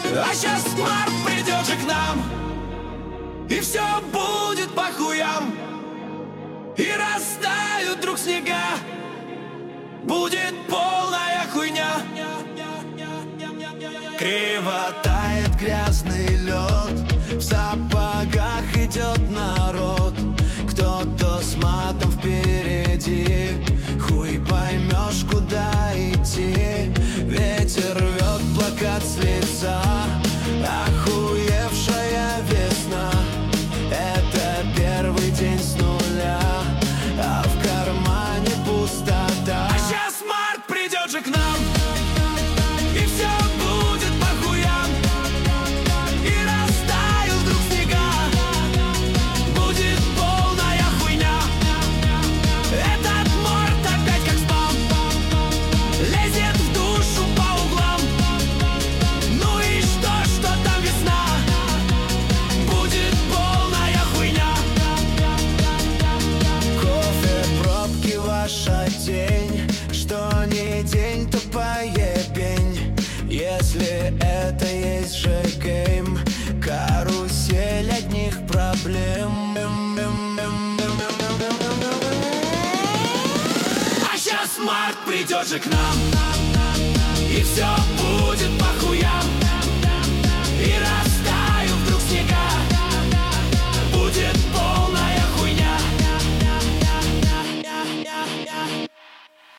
А сейчас март придет же к нам, и все будет по хуям, и растают вдруг снега, будет полная хуйня. Криво тает грязный лед, в сапогах идет народ. Кто-то с матом впереди, хуй поймешь, куда идти. Ветер рвет плакат с лица, охуевшая весна. Это первый день с нуля, а в кармане пустота. А сейчас март придет же к нам, и все будет по хуям, и растают вдруг снега, будет полная хуйня. Этот март опять как спам, лезет в душу по углам. Ну и что там весна, будет полная хуйня. Кофе, пробки, ваша тень. Что не день, то поебень. Если это есть же гейм, карусель одних проблем. А сейчас март придет же к нам, и все